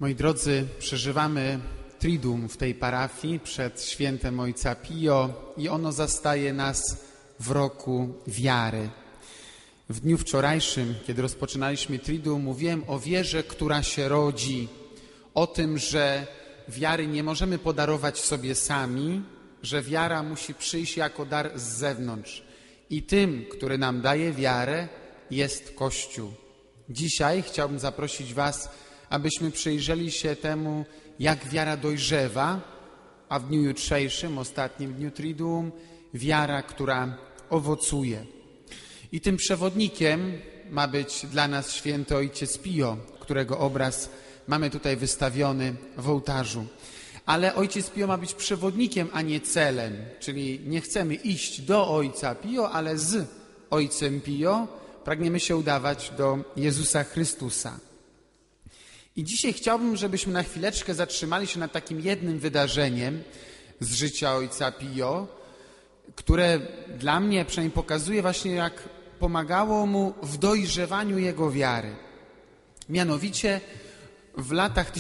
Moi drodzy, przeżywamy Triduum w tej parafii przed świętem Ojca Pio i ono zastaje nas w roku wiary. W dniu wczorajszym, kiedy rozpoczynaliśmy Triduum, mówiłem o wierze, która się rodzi, o tym, że wiary nie możemy podarować sobie sami, że wiara musi przyjść jako dar z zewnątrz. I tym, który nam daje wiarę, jest Kościół. Dzisiaj chciałbym zaprosić Was, abyśmy przyjrzeli się temu, jak wiara dojrzewa, a w dniu jutrzejszym, ostatnim dniu Triduum, wiara, która owocuje. I tym przewodnikiem ma być dla nas święty Ojciec Pio, którego obraz mamy tutaj wystawiony w ołtarzu. Ale Ojciec Pio ma być przewodnikiem, a nie celem, czyli nie chcemy iść do Ojca Pio, ale z Ojcem Pio pragniemy się udawać do Jezusa Chrystusa. I dzisiaj chciałbym, żebyśmy na chwileczkę zatrzymali się nad takim jednym wydarzeniem z życia Ojca Pio, które dla mnie przynajmniej pokazuje właśnie, jak pomagało mu w dojrzewaniu jego wiary. Mianowicie w latach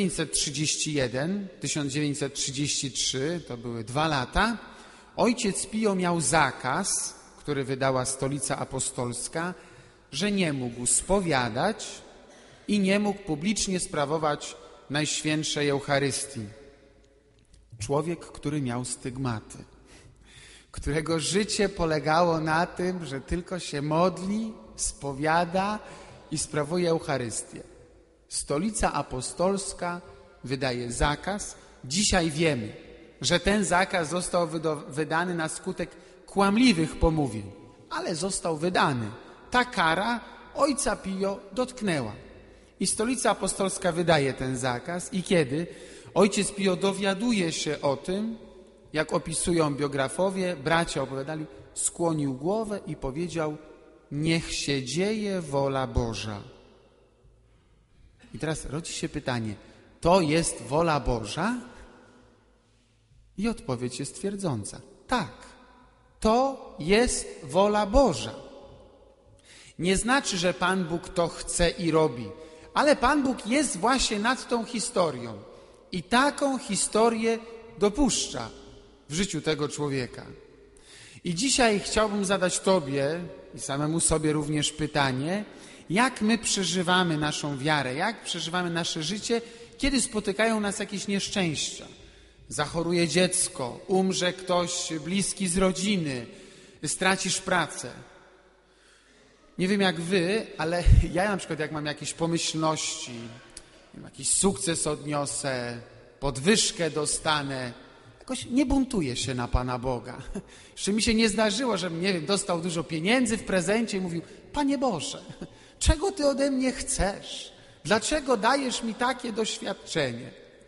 1931-1933, to były 2 lata, Ojciec Pio miał zakaz, który wydała Stolica Apostolska, że nie mógł spowiadać i nie mógł publicznie sprawować Najświętszej Eucharystii. Człowiek, który miał stygmaty, którego życie polegało na tym, że tylko się modli, spowiada i sprawuje Eucharystię. Stolica Apostolska wydaje zakaz. Dzisiaj wiemy, że ten zakaz został wydany na skutek kłamliwych pomówień, ale został wydany. Ta kara Ojca Pio dotknęła. I Stolica Apostolska wydaje ten zakaz i kiedy Ojciec Pio dowiaduje się o tym, jak opisują biografowie, bracia opowiadali, skłonił głowę i powiedział: niech się dzieje wola Boża. I teraz rodzi się pytanie, to jest wola Boża? I odpowiedź jest twierdząca. Tak, to jest wola Boża. Nie znaczy, że Pan Bóg to chce i robi, ale Pan Bóg jest właśnie nad tą historią i taką historię dopuszcza w życiu tego człowieka. I dzisiaj chciałbym zadać Tobie i samemu sobie również pytanie, jak my przeżywamy naszą wiarę, jak przeżywamy nasze życie, kiedy spotykają nas jakieś nieszczęścia. Zachoruje dziecko, umrze ktoś bliski z rodziny, stracisz pracę. Nie wiem jak wy, ale ja na przykład jak mam jakieś pomyślności, jakiś sukces odniosę, podwyżkę dostanę, jakoś nie buntuję się na Pana Boga. Jeszcze mi się nie zdarzyło, żebym, nie wiem, dostał dużo pieniędzy w prezencie i mówił: Panie Boże, czego Ty ode mnie chcesz? Dlaczego dajesz mi takie doświadczenie?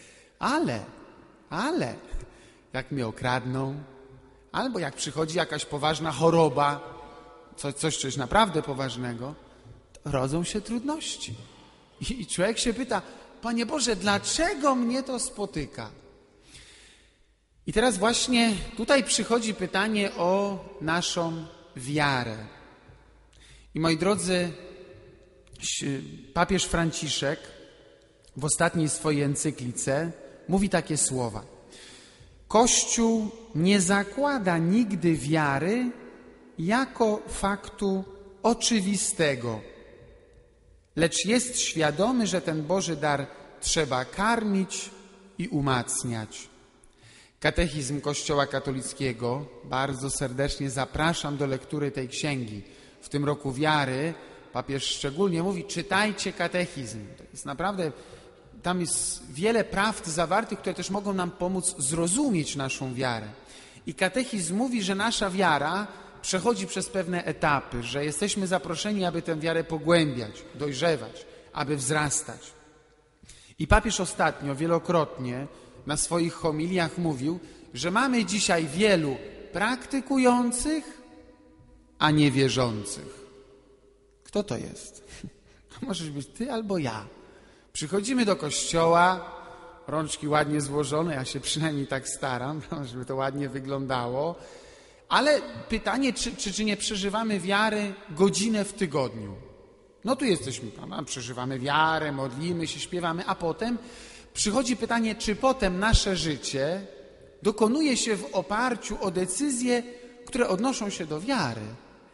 Ale jak mnie okradną, albo jak przychodzi jakaś poważna choroba, coś naprawdę poważnego, to rodzą się trudności. I człowiek się pyta: Panie Boże, dlaczego mnie to spotyka? I teraz właśnie tutaj przychodzi pytanie o naszą wiarę. I moi drodzy, papież Franciszek w ostatniej swojej encyklice mówi takie słowa: Kościół nie zakłada nigdy wiary jako faktu oczywistego, lecz jest świadomy, że ten Boży dar trzeba karmić i umacniać. Katechizm Kościoła katolickiego, bardzo serdecznie zapraszam do lektury tej księgi. W tym roku wiary papież szczególnie mówi: czytajcie katechizm. To jest naprawdę, tam jest wiele prawd zawartych, które też mogą nam pomóc zrozumieć naszą wiarę. I katechizm mówi, że nasza wiara przechodzi przez pewne etapy, że jesteśmy zaproszeni, aby tę wiarę pogłębiać, dojrzewać, aby wzrastać. I papież ostatnio wielokrotnie na swoich homiliach mówił, że mamy dzisiaj wielu praktykujących, a niewierzących. Kto to jest? Możesz być ty albo ja. Przychodzimy do kościoła, rączki ładnie złożone, ja się przynajmniej tak staram, żeby to ładnie wyglądało, ale pytanie, czy nie przeżywamy wiary godzinę w tygodniu? No tu jesteśmy, prawda? Przeżywamy wiarę, modlimy się, śpiewamy, a potem przychodzi pytanie, czy potem nasze życie dokonuje się w oparciu o decyzje, które odnoszą się do wiary.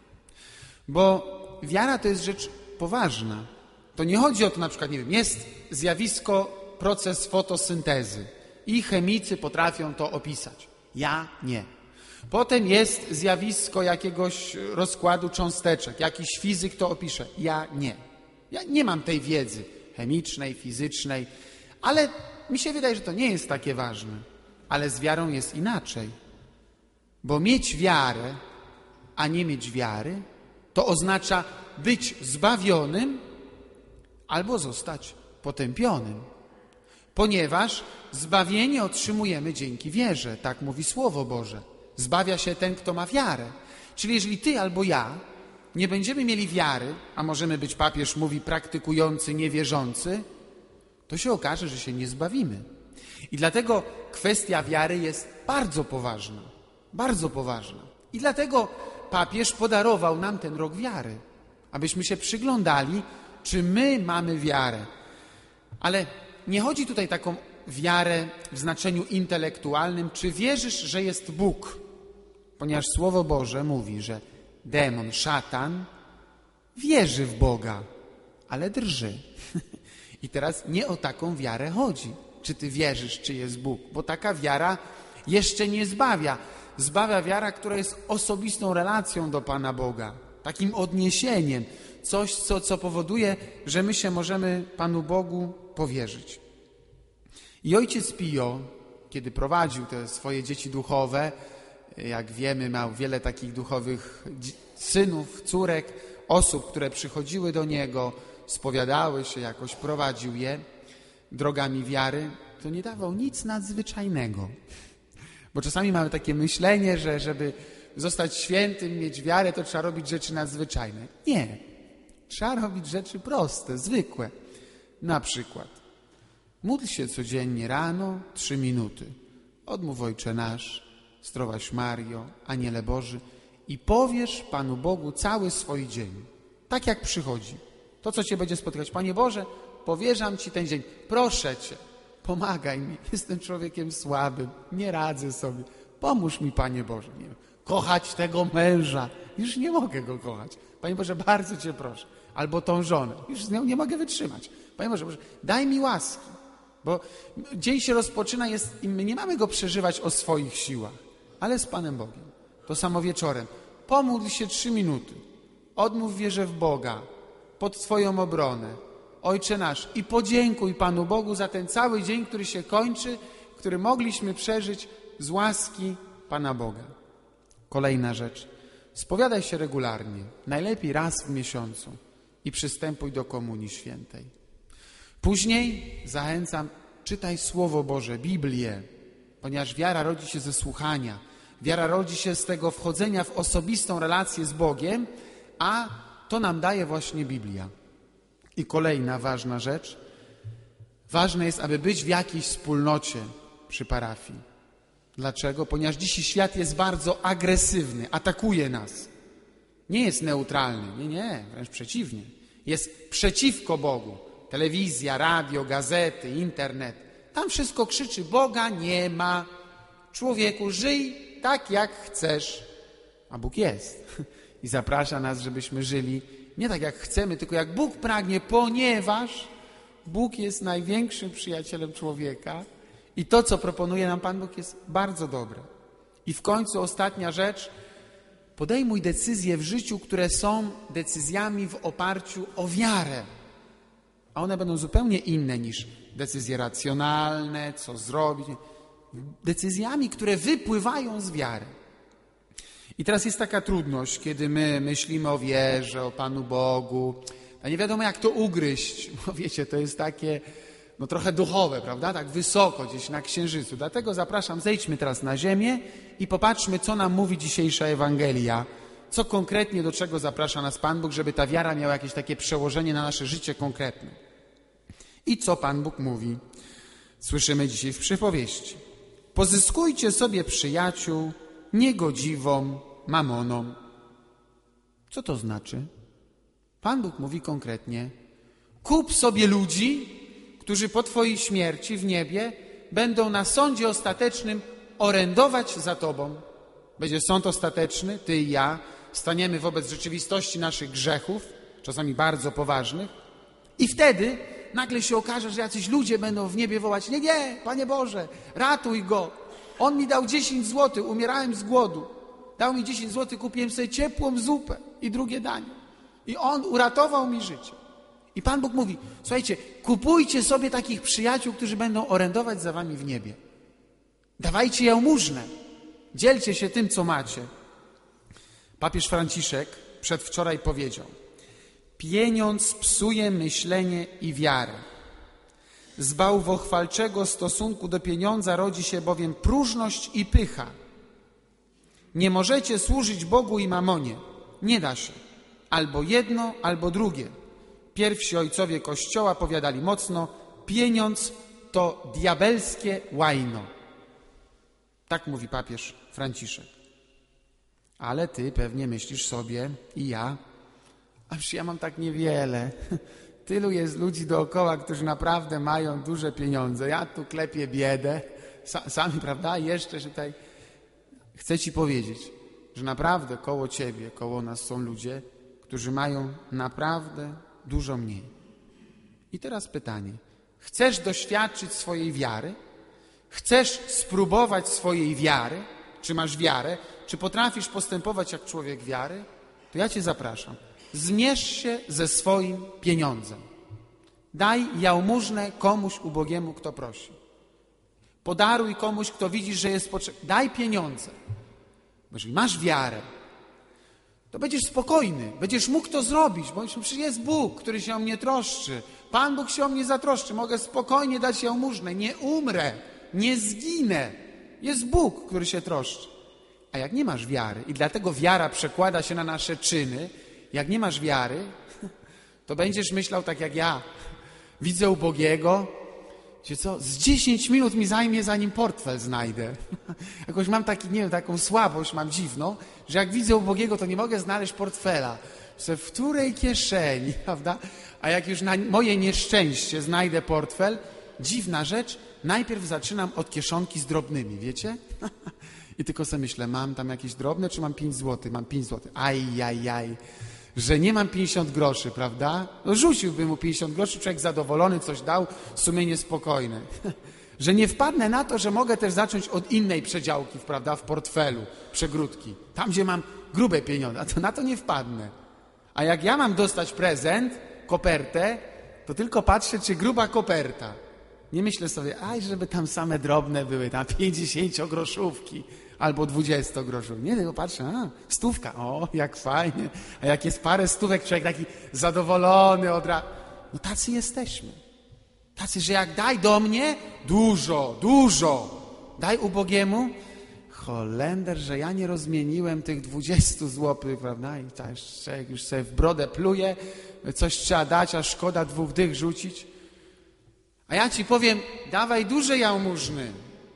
Bo wiara to jest rzecz poważna. To nie chodzi o to, na przykład, nie wiem, jest zjawisko, proces fotosyntezy i chemicy potrafią to opisać. Ja nie. Potem jest zjawisko jakiegoś rozkładu cząsteczek, jakiś fizyk to opisze. Ja nie. Ja nie mam tej wiedzy chemicznej, fizycznej, ale mi się wydaje, że to nie jest takie ważne. Ale z wiarą jest inaczej. Bo mieć wiarę, a nie mieć wiary, to oznacza być zbawionym albo zostać potępionym. Ponieważ zbawienie otrzymujemy dzięki wierze, tak mówi Słowo Boże. Zbawia się ten, kto ma wiarę. Czyli jeżeli ty albo ja nie będziemy mieli wiary, a możemy być, papież mówi, praktykujący, niewierzący, to się okaże, że się nie zbawimy. I dlatego kwestia wiary jest bardzo poważna. Bardzo poważna. I dlatego papież podarował nam ten rok wiary, abyśmy się przyglądali, czy my mamy wiarę. Ale nie chodzi tutaj taką wiarę w znaczeniu intelektualnym, czy wierzysz, że jest Bóg. Ponieważ Słowo Boże mówi, że demon, szatan wierzy w Boga, ale drży. I teraz nie o taką wiarę chodzi. Czy ty wierzysz, czy jest Bóg? Bo taka wiara jeszcze nie zbawia. Zbawia wiara, która jest osobistą relacją do Pana Boga. Takim odniesieniem. Coś, co powoduje, że my się możemy Panu Bogu powierzyć. I ojciec Pio, kiedy prowadził te swoje dzieci duchowe, jak wiemy, miał wiele takich duchowych synów, córek, osób, które przychodziły do niego, spowiadały się, jakoś prowadził je drogami wiary, to nie dawał nic nadzwyczajnego. Bo czasami mamy takie myślenie, że żeby zostać świętym, mieć wiarę, to trzeba robić rzeczy nadzwyczajne. Nie. Trzeba robić rzeczy proste, zwykłe. Na przykład módl się codziennie rano 3 minuty. Odmów Ojcze Nasz, Zdrowaś Mario, Aniele Boży i powiesz Panu Bogu cały swój dzień. Tak jak przychodzi. To, co Cię będzie spotykać. Panie Boże, powierzam Ci ten dzień. Proszę Cię, pomagaj mi. Jestem człowiekiem słabym, nie radzę sobie. Pomóż mi, Panie Boże. Nie wiem, kochać tego męża. Już nie mogę go kochać. Panie Boże, bardzo Cię proszę. Albo tą żonę. Już z nią nie mogę wytrzymać. Panie Boże, daj mi łaski. Bo dzień się rozpoczyna i my nie mamy go przeżywać o swoich siłach, ale z Panem Bogiem. To samo wieczorem. Pomódl się 3 minuty. Odmów wierze w Boga pod Twoją obronę. Ojcze Nasz. I podziękuj Panu Bogu za ten cały dzień, który się kończy, który mogliśmy przeżyć z łaski Pana Boga. Kolejna rzecz. Spowiadaj się regularnie. Najlepiej raz w miesiącu. I przystępuj do Komunii Świętej. Później zachęcam, czytaj Słowo Boże, Biblię, ponieważ wiara rodzi się ze słuchania. Wiara rodzi się z tego wchodzenia w osobistą relację z Bogiem, a to nam daje właśnie Biblia. I kolejna ważna rzecz. Ważne jest, aby być w jakiejś wspólnocie przy parafii. Dlaczego? Ponieważ dzisiaj świat jest bardzo agresywny, atakuje nas. Nie jest neutralny, nie, wręcz przeciwnie. Jest przeciwko Bogu. Telewizja, radio, gazety, internet. Tam wszystko krzyczy, Boga nie ma. Człowieku, żyj tak, jak chcesz. A Bóg jest. I zaprasza nas, żebyśmy żyli nie tak, jak chcemy, tylko jak Bóg pragnie, ponieważ Bóg jest największym przyjacielem człowieka i to, co proponuje nam Pan Bóg, jest bardzo dobre. I w końcu ostatnia rzecz. Podejmuj decyzje w życiu, które są decyzjami w oparciu o wiarę. A one będą zupełnie inne niż decyzje racjonalne, co zrobić. Decyzjami, które wypływają z wiary. I teraz jest taka trudność, kiedy my myślimy o wierze, o Panu Bogu, a nie wiadomo jak to ugryźć, bo wiecie, to jest takie trochę duchowe, prawda? Tak wysoko, gdzieś na księżycu. Dlatego zapraszam, zejdźmy teraz na ziemię i popatrzmy, co nam mówi dzisiejsza Ewangelia. Co konkretnie, do czego zaprasza nas Pan Bóg, żeby ta wiara miała jakieś takie przełożenie na nasze życie konkretne. I co Pan Bóg mówi? Słyszymy dzisiaj w przypowieści. Pozyskujcie sobie przyjaciół niegodziwą mamoną. Co to znaczy? Pan Bóg mówi konkretnie: kup sobie ludzi, którzy po twojej śmierci w niebie będą na sądzie ostatecznym orędować za tobą. Będzie sąd ostateczny, ty i ja staniemy wobec rzeczywistości naszych grzechów, czasami bardzo poważnych, i wtedy nagle się okaże, że jacyś ludzie będą w niebie wołać: nie, nie, Panie Boże, ratuj go. On mi dał 10 złotych, umierałem z głodu. Dał mi 10 złotych, kupiłem sobie ciepłą zupę i drugie danie. I on uratował mi życie. I Pan Bóg mówi: słuchajcie, kupujcie sobie takich przyjaciół, którzy będą orędować za wami w niebie. Dawajcie jałmużnę. Dzielcie się tym, co macie. Papież Franciszek przedwczoraj powiedział: pieniądz psuje myślenie i wiarę. Z bałwochwalczego stosunku do pieniądza rodzi się bowiem próżność i pycha. Nie możecie służyć Bogu i mamonie. Nie da się. Albo jedno, albo drugie. Pierwsi ojcowie Kościoła powiadali mocno: pieniądz to diabelskie łajno. Tak mówi papież Franciszek. Ale ty pewnie myślisz sobie, i ja: a przecież ja mam tak niewiele. Tylu jest ludzi dookoła, którzy naprawdę mają duże pieniądze. Ja tu klepię biedę. Sami, prawda? Jeszcze tutaj chcę ci powiedzieć, że naprawdę koło ciebie, koło nas są ludzie, którzy mają naprawdę dużo mniej. I teraz pytanie: chcesz doświadczyć swojej wiary? Chcesz spróbować swojej wiary? Czy masz wiarę? Czy potrafisz postępować jak człowiek wiary? To ja cię zapraszam. Zmierz się ze swoim pieniądzem. Daj jałmużnę komuś ubogiemu, kto prosi. Podaruj komuś, kto widzisz, że jest potrzebny. Daj pieniądze. Bo jeżeli masz wiarę, to będziesz spokojny, będziesz mógł to zrobić, bo przecież jest Bóg, który się o mnie troszczy. Pan Bóg się o mnie zatroszczy. Mogę spokojnie dać jałmużnę. Nie umrę, nie zginę. Jest Bóg, który się troszczy. A jak nie masz wiary, i dlatego wiara przekłada się na nasze czyny, jak nie masz wiary, to będziesz myślał tak jak ja. Widzę ubogiego, wiecie co, z 10 minut mi zajmie, zanim portfel znajdę. Jakoś mam taki, nie wiem, taką słabość mam dziwną, że jak widzę ubogiego, to nie mogę znaleźć portfela. W której kieszeni, prawda? A jak już na moje nieszczęście znajdę portfel, dziwna rzecz, najpierw zaczynam od kieszonki z drobnymi, wiecie? I tylko sobie myślę: mam tam jakieś drobne, czy mam 5 złotych? Mam 5 złotych. Ajajaj, że nie mam 50 groszy, prawda? No rzuciłbym mu 50 groszy, człowiek zadowolony, coś dał, sumienie spokojne. Że nie wpadnę na to, że mogę też zacząć od innej przedziałki, prawda, w portfelu, przegródki. Tam, gdzie mam grube pieniądze, a to na to nie wpadnę. A jak ja mam dostać prezent, kopertę, to tylko patrzę, czy gruba koperta. Nie myślę sobie: żeby tam same drobne były, tam 50-groszówki albo 20-groszówki. Nie, tylko patrzę: 100, o, jak fajnie. A jak jest parę stówek, człowiek taki zadowolony od razu. No tacy jesteśmy. Tacy, że jak daj do mnie, dużo. Daj ubogiemu, Holender, że ja nie rozmieniłem tych 20 złotych, prawda? I tak człowiek już sobie w brodę pluje, coś trzeba dać, a szkoda 2 dych rzucić. A ja ci powiem: dawaj duże jałmużny.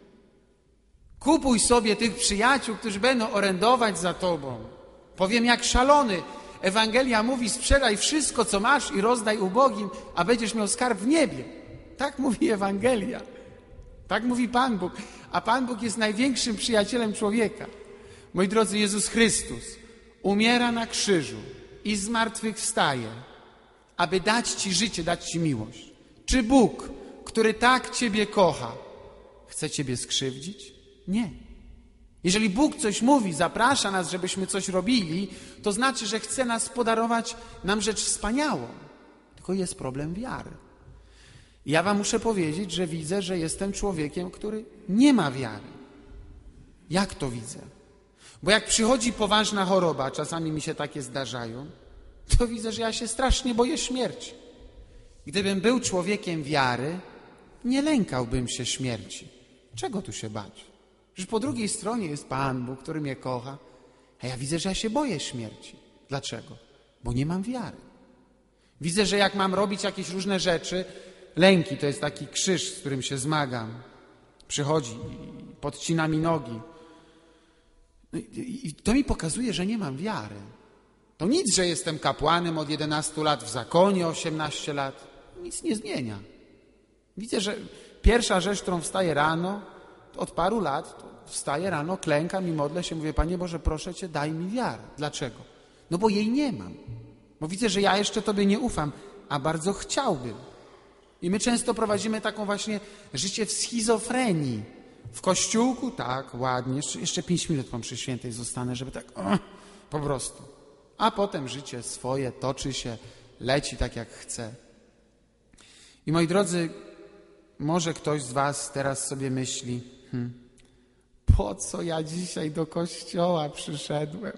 Kupuj sobie tych przyjaciół, którzy będą orędować za tobą. Powiem jak szalony. Ewangelia mówi: sprzedaj wszystko, co masz i rozdaj ubogim, a będziesz miał skarb w niebie. Tak mówi Ewangelia. Tak mówi Pan Bóg. A Pan Bóg jest największym przyjacielem człowieka. Moi drodzy, Jezus Chrystus umiera na krzyżu i zmartwychwstaje, aby dać ci życie, dać ci miłość. Czy Bóg, który tak ciebie kocha, chce ciebie skrzywdzić? Nie. Jeżeli Bóg coś mówi, zaprasza nas, żebyśmy coś robili, to znaczy, że chce nas podarować nam rzecz wspaniałą. Tylko jest problem wiary. Ja wam muszę powiedzieć, że widzę, że jestem człowiekiem, który nie ma wiary. Jak to widzę? Bo jak przychodzi poważna choroba, czasami mi się takie zdarzają, to widzę, że ja się strasznie boję śmierci. Gdybym był człowiekiem wiary, nie lękałbym się śmierci. Czego tu się bać? Że po drugiej stronie jest Pan Bóg, który mnie kocha, a ja widzę, że ja się boję śmierci. Dlaczego? Bo nie mam wiary. Widzę, że jak mam robić jakieś różne rzeczy, lęki to jest taki krzyż, z którym się zmagam. Przychodzi i podcina mi nogi. I to mi pokazuje, że nie mam wiary. To nic, że jestem kapłanem od 11 lat, w zakonie 18 lat. Nic nie zmienia. Widzę, że pierwsza rzecz, którą wstaję rano, od paru lat wstaję rano, klękam i modlę się, mówię, Panie Boże, proszę Cię, daj mi wiarę. Dlaczego? No bo jej nie mam. Bo widzę, że ja jeszcze Tobie nie ufam, a bardzo chciałbym. I my często prowadzimy taką właśnie życie w schizofrenii. W kościółku, tak, ładnie, jeszcze 5 minut po mszy świętej zostanę, żeby tak, po prostu. A potem życie swoje toczy się, leci tak jak chce. I moi drodzy, może ktoś z was teraz sobie myśli, po co ja dzisiaj do kościoła przyszedłem?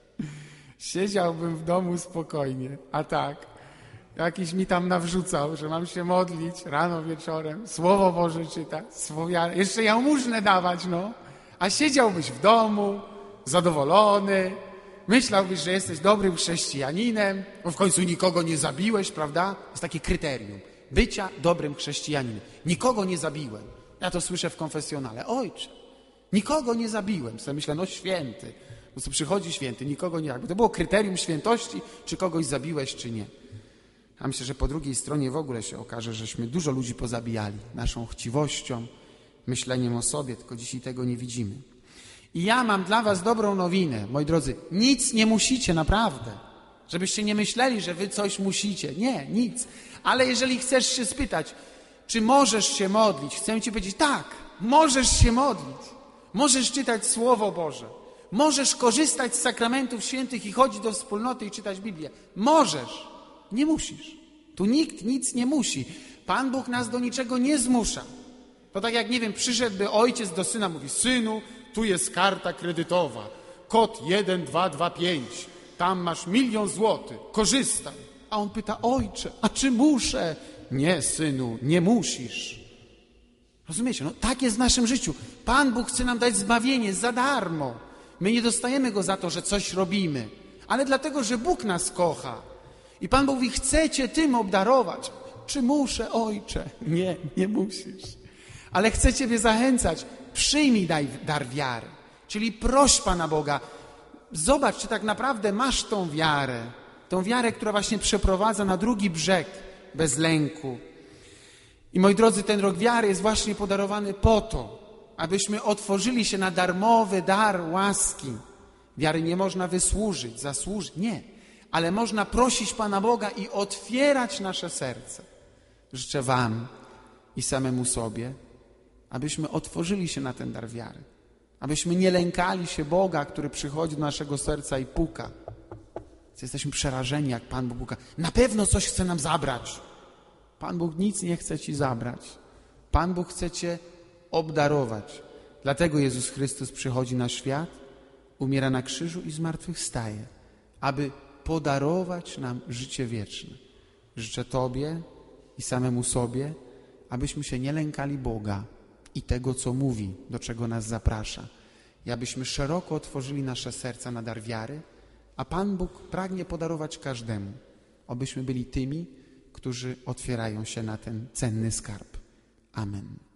Siedziałbym w domu spokojnie, a tak, jakiś mi tam nawrzucał, że mam się modlić rano, wieczorem, Słowo Boże czytać, jeszcze jałmużnę dawać, a siedziałbyś w domu, zadowolony, myślałbyś, że jesteś dobrym chrześcijaninem, bo w końcu nikogo nie zabiłeś, prawda? To jest takie kryterium bycia dobrym chrześcijaninem. Nikogo nie zabiłem. Ja to słyszę w konfesjonale. Ojcze, nikogo nie zabiłem. Sobie myślę, święty. Bo co przychodzi święty, nikogo nie zabił. To było kryterium świętości, czy kogoś zabiłeś, czy nie. A myślę, że po drugiej stronie w ogóle się okaże, żeśmy dużo ludzi pozabijali naszą chciwością, myśleniem o sobie, tylko dzisiaj tego nie widzimy. I ja mam dla was dobrą nowinę, moi drodzy. Nic nie musicie, naprawdę. Żebyście nie myśleli, że wy coś musicie. Nie, nic. Ale jeżeli chcesz się spytać, czy możesz się modlić, chcę ci powiedzieć, tak, możesz się modlić. Możesz czytać Słowo Boże. Możesz korzystać z sakramentów świętych i chodzić do wspólnoty i czytać Biblię. Możesz. Nie musisz. Tu nikt nic nie musi. Pan Bóg nas do niczego nie zmusza. To tak jak, nie wiem, przyszedłby ojciec do syna, mówi, synu, tu jest karta kredytowa, kod 1225, tam masz 1 000 000 złotych, korzystaj. A on pyta, ojcze, a czy muszę? Nie, synu, nie musisz. Rozumiecie? Tak jest w naszym życiu. Pan Bóg chce nam dać zbawienie za darmo. My nie dostajemy Go za to, że coś robimy, ale dlatego, że Bóg nas kocha. I Pan Bóg mówi, chcę Cię tym obdarować. Czy muszę, ojcze? Nie, nie musisz. Ale chcę Ciebie zachęcać. Przyjmij dar wiary. Czyli proś Pana Boga. Zobacz, czy tak naprawdę masz tą wiarę. Tą wiarę, która właśnie przeprowadza na drugi brzeg bez lęku. I moi drodzy, ten rok wiary jest właśnie podarowany po to, abyśmy otworzyli się na darmowy dar łaski. Wiary nie można wysłużyć, zasłużyć. Nie. Ale można prosić Pana Boga i otwierać nasze serce. Życzę wam i samemu sobie, abyśmy otworzyli się na ten dar wiary. Abyśmy nie lękali się Boga, który przychodzi do naszego serca i puka. Jesteśmy przerażeni, jak Pan Bóg puka. Na pewno coś chce nam zabrać. Pan Bóg nic nie chce ci zabrać. Pan Bóg chce cię obdarować. Dlatego Jezus Chrystus przychodzi na świat, umiera na krzyżu i zmartwychwstaje, aby podarować nam życie wieczne. Życzę Tobie i samemu sobie, abyśmy się nie lękali Boga i tego, co mówi, do czego nas zaprasza. I abyśmy szeroko otworzyli nasze serca na dar wiary, a Pan Bóg pragnie podarować każdemu, abyśmy byli tymi, którzy otwierają się na ten cenny skarb. Amen.